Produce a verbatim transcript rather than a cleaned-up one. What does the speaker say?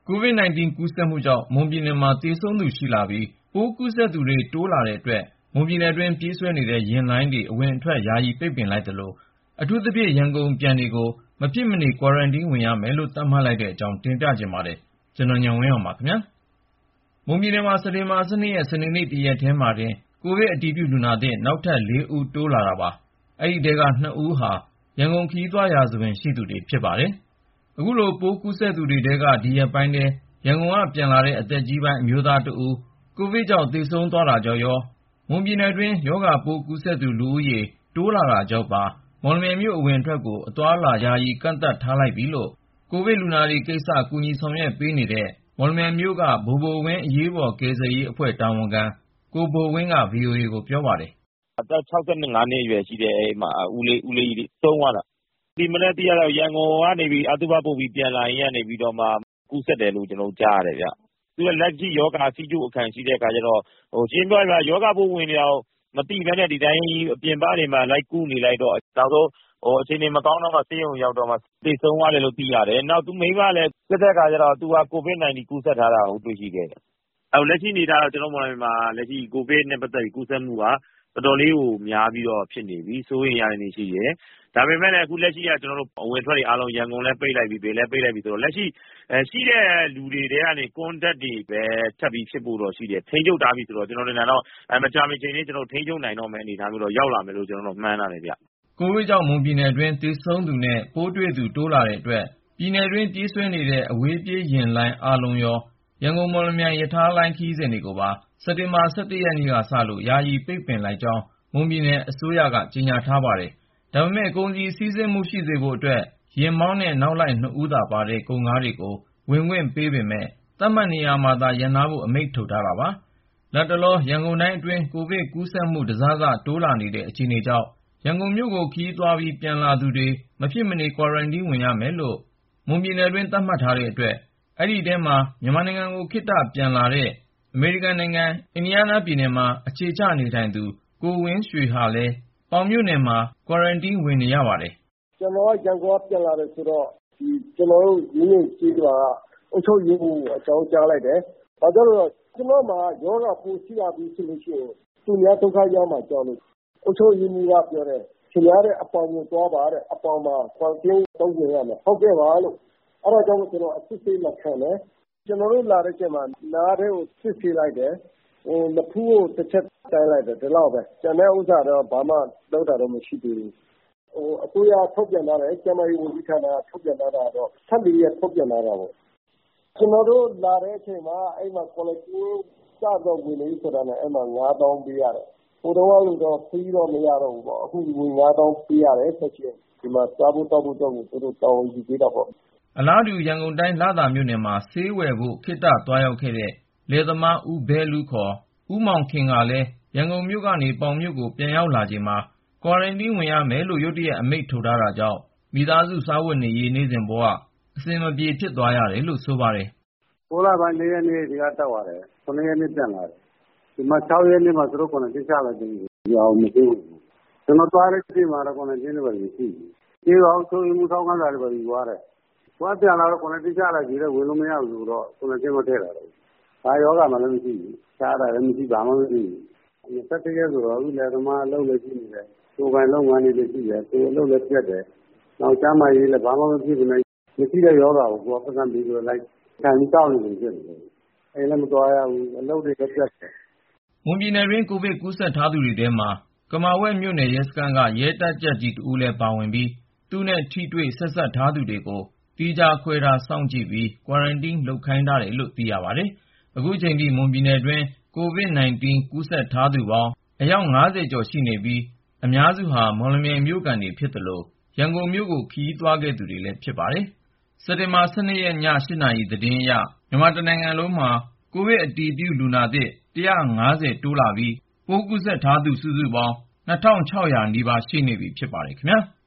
ကိုဗစ် ၁၉ ကူးစက်မှုကြောင့် မွန်ပြည်နယ်မှာ သေဆုံးသူရှိလာပြီး ပိုးကူးစက်သူတွေ တိုးလာတဲ့အတွက် မွန်ပြည်နယ်တွင်း ပြေးဆွဲနေတဲ့ ယာဉ်လိုင်းတွေ အဝင်အထွက် ယာယီပိတ်ပင်လိုက်သလို အထူးသဖြင့် ရန်ကုန်ပြန်တွေကို မဖြစ်မနေ Quarantine ဝင်ရမယ်လို့ သတ်မှတ်လိုက်တဲ့အကြောင်း တင်ပြချင်ပါတယ်။ ကိုဉာဏ်ဝင်းအောင် တင်ပြထားပါတယ်။ မွန်ပြည်နယ်မှာ စက်တင်ဘာ ၁၂ ရက် စနေနေ့ တရက်တည်းမှာတင် ကိုဗစ်အတည်ပြုလူနာသစ် နောက်ထပ် ၄ ဦး တိုးလာတာပါ။ အဲဒီထဲက ၂ ဦးဟာ ရန်ကုန်ခရီးသွားရာဇဝင်ရှိသူတွေ ဖြစ်ပါတယ်။ အခုလို ပိုးကူးစက်သူတွေထဲက ဒီရက်ပိုင်းထဲ ရန်ကုန်ကပြန်လာတဲ့ အသက်ကြီးပိုင်း အမျိုးသားတဦး ကိုဗစ်ကြောင့် သေဆုံးသွားတာကြောင့်ရော မွန်ပြည်နယ်တွင်း ရောဂါပိုးကူးစက်သူ လူဦးရေ တိုးလာတာကြောင့်ပါ မော်လမြိုင်မြို့ အဝင်အထွက်ကို အသွားအလာ ယာယီကန့်သတ်ထားလိုက်ပြီလို့ ကိုဗစ်လူနာတွေကိစ္စ ကူညီဆောင်ရွက်ပေးနေတဲ့ မော်လမြိုင်မြို့က ဘိုဘိုဝင်း အရေးပေါ်ကယ်ဆယ်ရေးအဖွဲ့ တာဝန်ခံ ကိုဘိုဝင်းက ဗွီအိုအေကို ပြောပါတယ်။ “အသက် ၆၅ နှစ်အရွယ်ရှိတဲ့ ဦးလေး ဆုံးသွားတာ။ ဒီမနက်သိရတာတော့ ရန်ကုန်ကနေ အသုဘပို့ပြီး ပြန်လာရင်းကနေပြီးတော့မှ ကူးစက်တယ်လို့ ကျနော်တို့ ကြားရတယ်ဗျ။ သူက လက်ရှိရောဂါ ဆီးချိုအခံရှိတဲ့အခါကျတော့ ရှင်းရှင်းပြောရရင် ရောဂါပိုးဝင်နေတာကို မသိဘဲနဲ့ ဒီတိုင်း ပြင်ပတွေမှာ လိုက်ကုနေလိုက်တော့ နောက်ဆုံး အခြေအနေမကောင်းတော့မှ ဆေးရုံရောက်တော့မှ သေဆုံးသွားတယ်လို့ သိရတယ်။ နောက် သူ့မိန်းမလည်း စစ်တဲ့အခါကျတော့ သူက ကိုဗစ် ၁၉ ကူးစက်ထားတာကို တွေ့ရှိခဲ့တယ်။ လက်ရှိအနေအထားတော့ ကျနော်တို့ မော်လမြိုင်မှာ လက်ရှိ ကိုဗစ်နဲ့ပတ်သက်ပြီး ကူးစက်မှုက တော်တော်လေးကို များပြီးတော့ ဖြစ်နေပြီ။ စိုးရိမ်ရတဲ့အနေရှိတယ်။ ဒါပေမယ့်လည်း အခုလက်ရှိက ကျနော်တို့ အဝင်အထွက်တွေအားလုံး ရန်ကုန်လည်း ပိတ်လိုက်ပြီ၊ ဘယ်လည်း ပိတ်လိုက်ပြီဆိုတော့ လက်ရှိရှိတဲ့လူတွေထဲကနေ Contact တွေပဲ ထပ်ပြီးဖြစ်ဖို့တော့ရှိတယ်။ ထိန်းချုပ်ထားပြီဆိုတော့ ကျနော်ထင်တာတော့ မကြာမီအချိန်လေး ထိန်းချုပ်နိုင်တော့မယ့် အနေအထားမျိုးတော့ ရောက်လာမယ်လို့ ကျနော်တို့ မှန်းထားတယ်ဗျ။ ” ကိုဗစ်ကြောင့် မွန်ပြည်နယ်တွင်း သေဆုံးသူနဲ့ ပိုးတွေ့သူ တိုးလာတဲ့အတွက် ပြည်နယ်တွင်း ပြေးဆွဲနေတဲ့ အဝေးပြေးယာဉ်လိုင်း အားလုံးရော ရန်ကုန်-မော်လမြိုင် ရထားလိုင်း ခရီးစဉ်တွေကိုပါ စက်တင်ဘာ ၁၁ ရက်နေ့ကစလို့ ယာယီပိတ်ပင်လိုက်ကြောင်း မွန်ပြည်နယ်အစိုးရက ကြေညာထားပါတယ်။ ဒါပေမယ့် ကုန်စည်စီးဆင်းမှု ရှိစေဖို့အတွက် ယာဉ်မောင်းနဲ့ နောက်လိုက် ၂ ဦးသာပါတဲ့ ကုန်ကားတွေကို ဝင်ခွင့်ပေးပေမယ့် သတ်မှတ်နေရာမှာသာ ရပ်နားဖို့ အမိန့်ထုတ်ထားတာပါ။ လတ်တလော ရန်ကုန်တိုင်းအတွင်း ကိုဗစ်ကူးစက်မှု တစစ တိုးလာနေတဲ့ အခြေအနေကြောင့် ရန်ကုန်မြို့ကို ခရီးသွားပြီး ပြန်လာသူတွေ မဖြစ်မနေ Quarantine ဝင်ရမယ်လို့ မွန်ပြည်နယ်တွင်း သတ်မှတ်ထားတဲ့အတွက် အဲဒီထဲမှာ မြန်မာနိုင်ငံကို ခေတ္တပြန်လာတဲ့ အမေရိကန်နိုင်ငံ အင်ဒီယားနားပြည်နယ်မှာ အခြေချနေထိုင်သူ ကိုဝင်းရွှေဟာလည်း ပေါင်မြို့နယ်မှာ Quarantine ဝင်နေရပါတယ်။ “ကျနော်က ရန်ကုန်က ပြန်လာတယ်ဆိုတော့ ကျနော်တို့ မြင်းခြံကျေးရွာက အုပ်ချုပ်ရေးမှူးကို အကြောင်းကြားလိုက်တယ်။ ဘာကြောင့်လဲဆိုတော့ ကျနော့်မှာ ရောဂါပိုးရှိလာပြီဆိုရင် သူများဒုက္ခရောက်မှာကြောက်လို့ အုပ်ချုပ်ရေးမှူးကပြောတယ်။ ခင်ဗျားတဲ့အပေါင်ကို သွားပါတဲ့။ အပေါင်မှာ Quarantine သုံးကြိမ်ရမယ်။ ဟုတ်ကဲ့ပါလို့ အဲဒါကြောင့်မို့ ကျနော် အစစ်ဆေးလာခံတယ်။ ကျနော်တို့လာတဲ့အချိန်မှာ နားထဲကို စစ်ဆေးလိုက်တယ်။ နဖူးကို တချက်တိုင်းလိုက်တယ်။ ဒီလောက်ပဲ။ ကျန်တဲ့ဥစ္စာတော့ ဘာမှလုပ်တာတော့ မရှိသေးဘူး။ အစိုးရက ထုတ်ပြန်ထားတယ်။ ကျန်းမာရေးဝန်ကြီးဌာနက ထုတ်ပြန်ထားတာတော့ ၁၄ ရက် ထုတ်ပြန်ထားတာပေါ့။ ကျနော်တို့လာတဲ့အချိန်မှာ အဲဒီမှာ Quarantine စတော့ ဝင်ပြီဆိုတာနဲ့ အဲဒီမှာ ငါးသောင်းပေးရတယ်။ ဟိုတုန်းကလိုတော့ Free တော့ မရတော့ဘူးပေါ့။ အခု ငွေ ငါးသောင်းပေးရတယ် ချက်ချင်း။ ဒီမှာ စားဖို့သောက်ဖို့အတွက်ကို သူတို့ တာဝန်ယူပေးတာပေါ့။ ” အလားတူ ရန်ကုန်တိုင်း လသာမြို့နယ်မှာ ဆေးဝယ်ဖို့ ခေတ္တသွားရောက်ခဲ့တဲ့ လယ်သမား ဦးဘဲလု ဦးမောင်ခင်ကလည်း ရန်ကုန်မြို့ကနေ ပေါင်မြို့ကို ပြန်ရောက်လာချိန်မှာ Quarantine ဝင်ရမယ်လို့ ရုတ်တရက် အမိန့်ထုတ်ထားတာကြောင့် မိသားစု စားဝတ်နေရေး နေ့စဉ်ဘဝ အဆင်မပြေ ဖြစ်သွားရတယ်လို့ ဆိုပါတယ်။ “၉ လပိုင်း ၄ ရက်နေ့ ဒီကတက်သွားတယ်။ ၇ ရက်နေ့ ပြန်လာတယ်။ ဒီမှာ ၆ ရက်နေ့မှာ သူတို့ Quarantine ချလိုက်တယ်။ ရွာကို မဆင်းဖို့။ ကျနော်သွားတဲ့အချိန်မှာတော့ Quarantine တွေ ဘာတွေ မရှိဘူး။ ကျေးရွာအုပ်ချုပ်ရေးမှူး ထောက်ခံစာတွေ ဘာတွေ ယူသွားတယ်။ ဟိုကပြန်လာတော့ Quarantine ချလိုက်ပြီတဲ့။ ဝင်လို့မရဘူးဆိုတော့ Quarantine မထည့်တော့ဘူး။ ဘာရောဂါမှလည်း မရှိဘူး။ ဖျားတာလည်းမရှိဘူး။ ဘာမှမရှိဘူး။ ၂၁ ရက်ဆိုတော့ လယ်သမား အလုပ်လည်း ရှိနေတယ်။ ကိုယ်ပိုင်လုပ်ငန်းလေးတွေ ရှိတယ်။ ကိုယ်အလုပ်လည်း ပျက်တယ်။ နောက် ကျန်းမာရေးလည်း ဘာမှမဖြစ်ဘဲနဲ့ မရှိတဲ့ရောဂါကို ကိုယ်က ပိုက်ဆံပေးပြီး လိုက်ခံပြီး သောက်နေသလို ဖြစ်နေတယ်။ အိမ်လည်း မသွားရဘူး။ အလုပ်တွေလည်း ပျက်တယ်။ ” မွန်ပြည်နယ်တွင်း ကိုဗစ်ကူးစက်ထားသူတွေထဲမှာ ကမာဝက်မြို့နယ် ရဲစခန်းက ရဲတပ်ကြပ်ကြီးတဦးလည်း ပါဝင်ပြီး သူနဲ့ ထိတွေ့ဆက်စပ်ထားသူတွေကို သီးခြားခွဲထား စောင့်ကြည့်ပြီး Quarantine လုပ်ခိုင်းထားတယ်လို့ သိရပါတယ်။ အခုချိန်ထိ မွန်ပြည်နယ်တွင်း ကိုဗစ် ၁၉ ကူးစက်ထားသူပေါင်း အယောက် ၅၀ ကျော်ရှိနေပြီး အများစုဟာ မော်လမြိုင်မြို့ခံတွေဖြစ်သလို ရန်ကုန်မြို့ကို ခရီးသွားခဲ့သူတွေလည်း ဖြစ်ပါတယ်။ စက်တင်ဘာ ၁၂ ရက် ည ၈ နာရီ သတင်းအရ မြန်မာတနိုင်ငံလုံးမှာ ကိုဗစ်အတည်ပြုလူနာသစ် ၁၅၀ တိုးလာပြီး ပိုးကူးစက်ထားသူ စုစုပေါင်း ၂၆၀၀ နီးပါး ရှိနေပြီဖြစ်ပါတယ်ခင်ဗျာ။